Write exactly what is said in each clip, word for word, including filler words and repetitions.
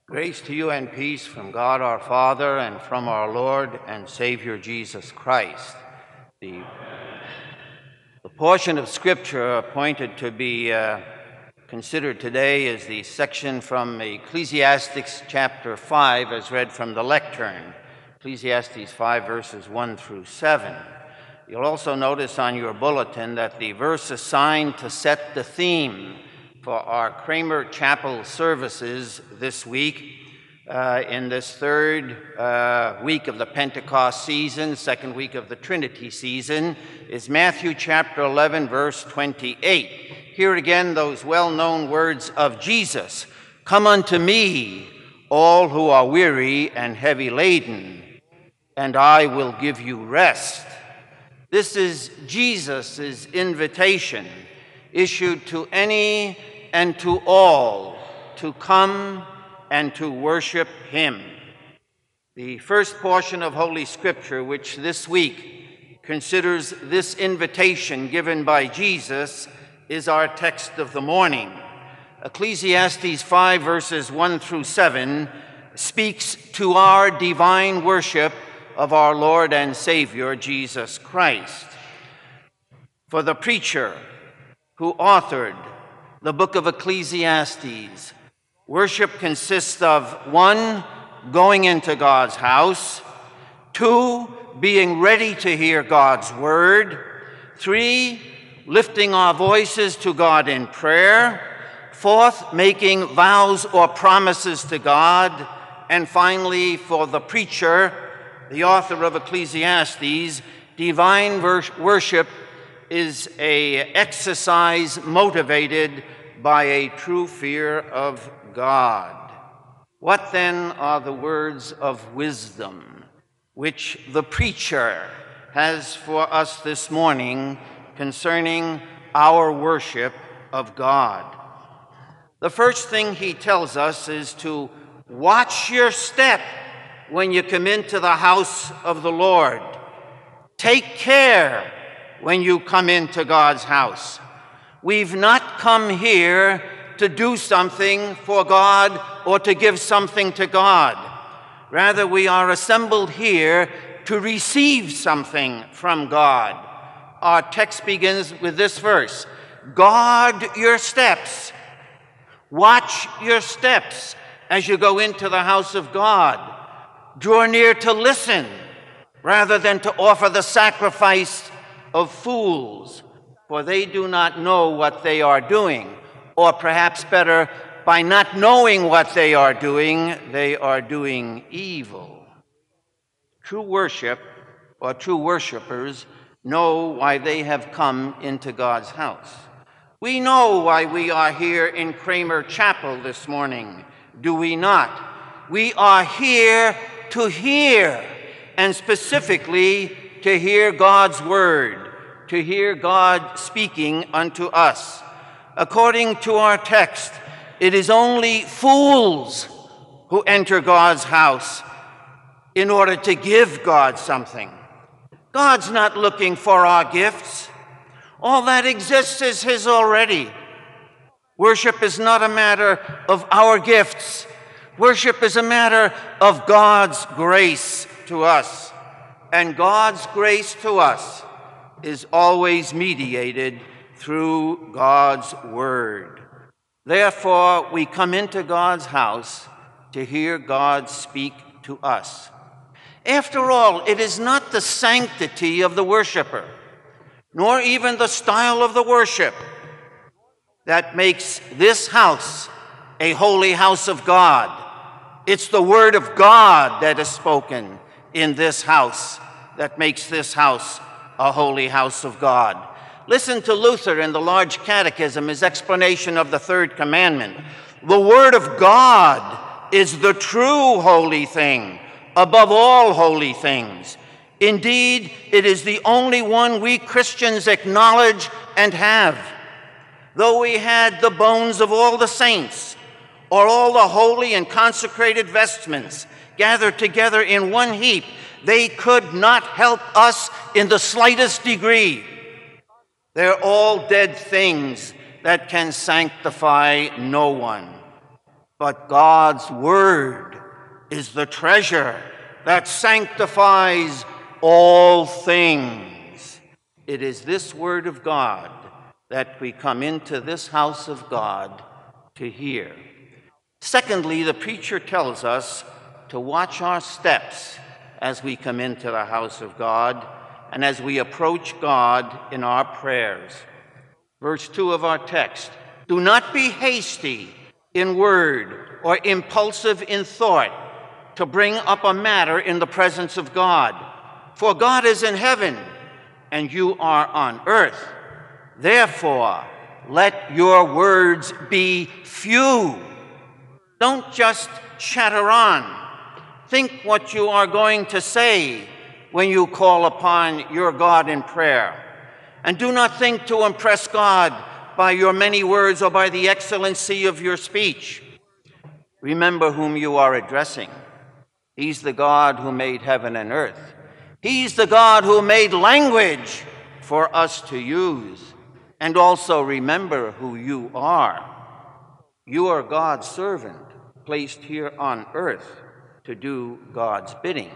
Grace to you and peace from God our Father and from our Lord and Savior Jesus Christ. The, the portion of Scripture appointed to be uh, considered today is the section from Ecclesiastes chapter five as read from the lectern, Ecclesiastes five verses one through seven. You'll also notice on your bulletin that the verse assigned to set the theme for our Kramer Chapel services this week, uh, in this third uh, week of the Pentecost season, second week of the Trinity season, is Matthew chapter eleven, verse twenty-eight. Here again, those well-known words of Jesus, "Come unto me, all who are weary and heavy laden, and I will give you rest." This is Jesus' invitation, issued to any and to all to come and to worship him. The first portion of Holy Scripture, which this week considers this invitation given by Jesus, is our text of the morning. Ecclesiastes five verses one through seven speaks to our divine worship of our Lord and Savior Jesus Christ. For the preacher who authored the book of Ecclesiastes, worship consists of one, going into God's house; two, being ready to hear God's word; three, lifting our voices to God in prayer; fourth, making vows or promises to God; and finally, for the preacher, the author of Ecclesiastes, divine worship is an exercise motivated by a true fear of God. What then are the words of wisdom which the preacher has for us this morning concerning our worship of God? The first thing he tells us is to watch your step when you come into the house of the Lord. Take care when you come into God's house. We've not come here to do something for God or to give something to God. Rather, we are assembled here to receive something from God. Our text begins with this verse: guard your steps. Watch your steps as you go into the house of God. Draw near to listen rather than to offer the sacrifice of fools, for they do not know what they are doing. Or perhaps better, by not knowing what they are doing, they are doing evil. True worship, or true worshipers, know why they have come into God's house. We know why we are here in Kramer Chapel this morning, do we not? We are here to hear, and specifically to hear God's word, to hear God speaking unto us. According to our text, it is only fools who enter God's house in order to give God something. God's not looking for our gifts. All that exists is his already. Worship is not a matter of our gifts. Worship is a matter of God's grace to us. And God's grace to us is always mediated through God's word. Therefore, we come into God's house to hear God speak to us. After all, it is not the sanctity of the worshiper, nor even the style of the worship, that makes this house a holy house of God. It's the word of God that is spoken in this house that makes this house a holy house of God. Listen to Luther in the Large Catechism, his explanation of the third commandment. The word of God is the true holy thing, above all holy things. Indeed, it is the only one we Christians acknowledge and have. Though we had the bones of all the saints, or all the holy and consecrated vestments gathered together in one heap, they could not help us in the slightest degree. They're all dead things that can sanctify no one. but God's word is the treasure that sanctifies all things. It is this word of God that we come into this house of God to hear. Secondly, the preacher tells us to watch our steps as we come into the house of God and as we approach God in our prayers. Verse two of our text, do not be hasty in word or impulsive in thought to bring up a matter in the presence of God. For God is in heaven and you are on earth. Therefore, let your words be few. Don't just chatter on. Think what you are going to say when you call upon your God in prayer. And do not think to impress God by your many words or by the excellency of your speech. Remember whom you are addressing. He's the God who made heaven and earth. He's the God who made language for us to use. And also remember who you are. You are God's servant, placed here on earth to do God's bidding.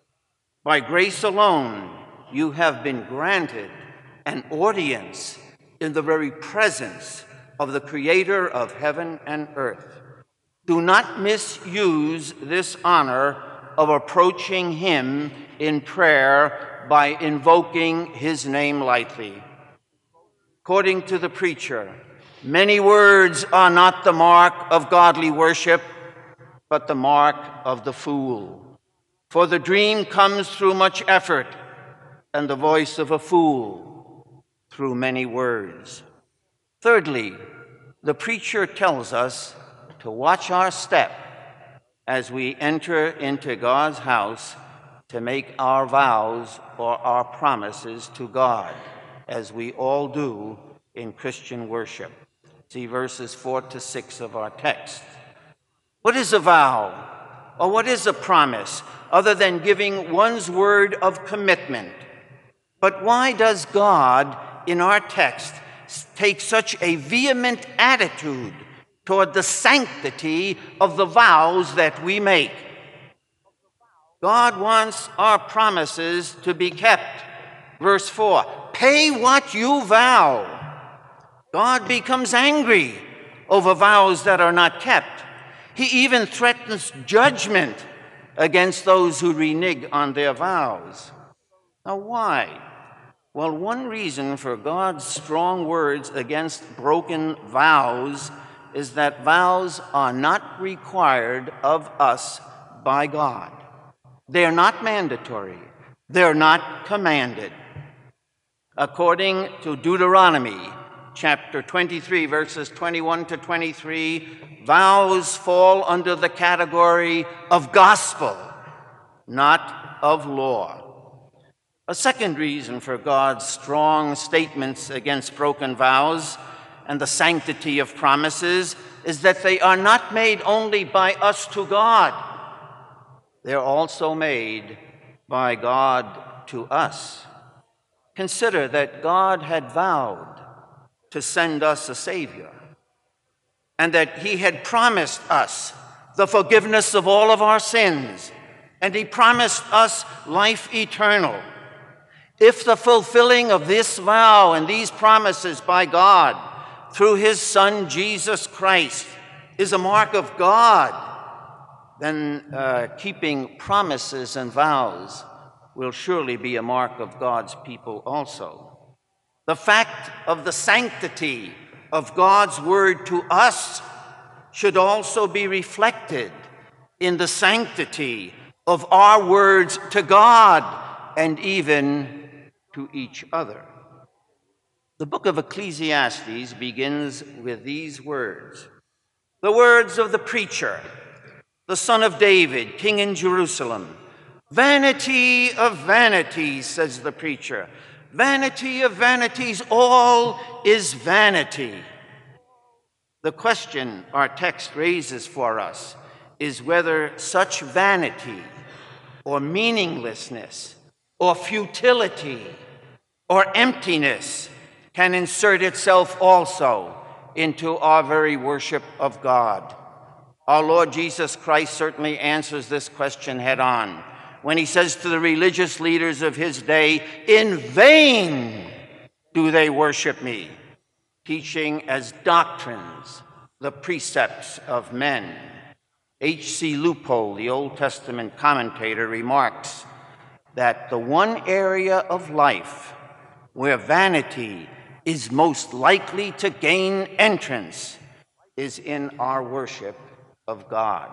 By grace alone, you have been granted an audience in the very presence of the Creator of heaven and earth. Do not misuse this honor of approaching him in prayer by invoking his name lightly. According to the preacher, many words are not the mark of godly worship, but the mark of the fool. For the dream comes through much effort, and the voice of a fool through many words. Thirdly, the preacher tells us to watch our step as we enter into God's house to make our vows or our promises to God, as we all do in Christian worship. See verses four to six of our text. What is a vow, or what is a promise, other than giving one's word of commitment? But why does God, in our text, take such a vehement attitude toward the sanctity of the vows that we make? God wants our promises to be kept. Verse four, pay what you vow. God becomes angry over vows that are not kept. He even threatens judgment against those who renege on their vows. Now, why? Well, one reason for God's strong words against broken vows is that vows are not required of us by God. They're not mandatory. They're not commanded. According to Deuteronomy chapter twenty-three, verses twenty-one to twenty-three, vows fall under the category of gospel, not of law. A second reason for God's strong statements against broken vows and the sanctity of promises is that they are not made only by us to God. They're also made by God to us. Consider that God had vowed to send us a Savior, and that he had promised us the forgiveness of all of our sins, and he promised us life eternal. If the fulfilling of this vow and these promises by God through his Son, Jesus Christ, is a mark of God, then uh, keeping promises and vows will surely be a mark of God's people also. The fact of the sanctity of God's word to us should also be reflected in the sanctity of our words to God and even to each other. The book of Ecclesiastes begins with these words, the words of the preacher, the son of David, king in Jerusalem. Vanity of vanities, says the preacher. Vanity of vanities, all is vanity. The question our text raises for us is whether such vanity or meaninglessness or futility or emptiness can insert itself also into our very worship of God. Our Lord Jesus Christ certainly answers this question head on when he says to the religious leaders of his day, "In vain do they worship me, teaching as doctrines the precepts of men." H C Loophole, the Old Testament commentator, remarks that the one area of life where vanity is most likely to gain entrance is in our worship of God.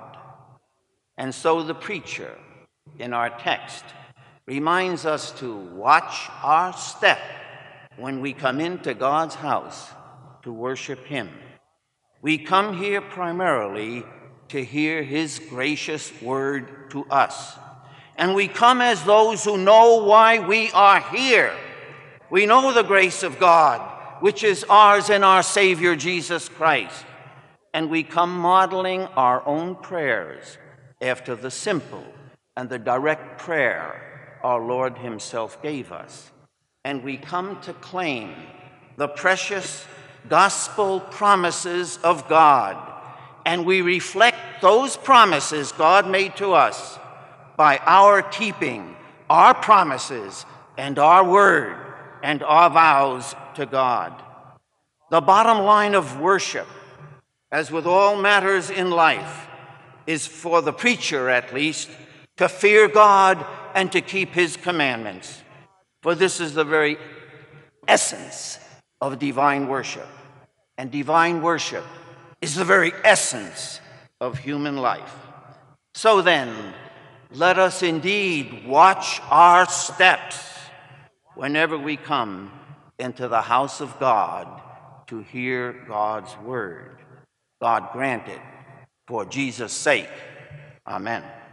And so the preacher in our text reminds us to watch our step when we come into God's house to worship him. We come here primarily to hear his gracious word to us. And we come as those who know why we are here. We know the grace of God, which is ours in our Savior Jesus Christ. And we come modeling our own prayers after the simple and the direct prayer our Lord himself gave us. And we come to claim the precious gospel promises of God. And we reflect those promises God made to us by our keeping our promises and our word and our vows to God. The bottom line of worship, as with all matters in life, is for the preacher at least to fear God and to keep his commandments. For this is the very essence of divine worship. And divine worship is the very essence of human life. So then, let us indeed watch our steps whenever we come into the house of God to hear God's word. God grant it for Jesus' sake. Amen.